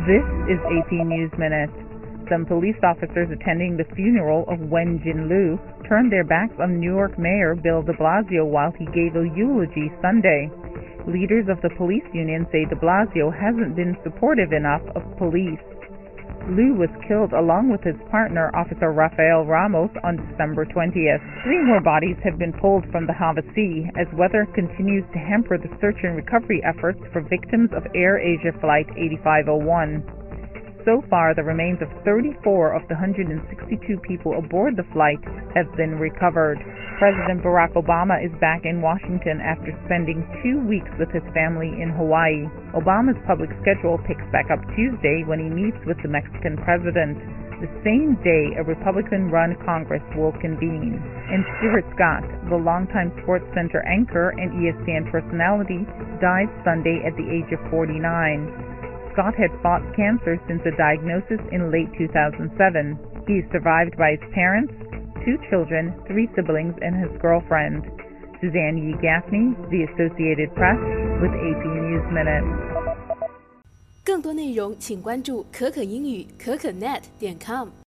This is AP News Minute. Some police officers attending the funeral of Wen Jinlu turned their backs on New York Mayor Bill de Blasio while he gave a eulogy Sunday. Leaders of the police union say de Blasio hasn't been supportive enough of police. Liu was killed along with his partner, Officer Rafael Ramos, on December 20th. 3 more bodies have been pulled from the Java Sea as weather continues to hamper the search and recovery efforts for victims of Air Asia Flight 8501. So far, the remains of 34 of the 162 people aboard the flight have been recovered. President Barack Obama is back in Washington after spending 2 weeks with his family in Hawaii. Obama's public schedule picks back up Tuesday when he meets with the Mexican president, the same day a Republican-run Congress will convene. And Stuart Scott, the longtime SportsCenter anchor and ESPN personality, died Sunday at the age of 49. Scott had fought cancer since a diagnosis in late 2007. He is survived by his parents, 2 children, 3 siblings, and his girlfriend. Suzanne Yi Gaffney, The Associated Press, with AP News Minute. 更多内容请关注可可英语可可net.com。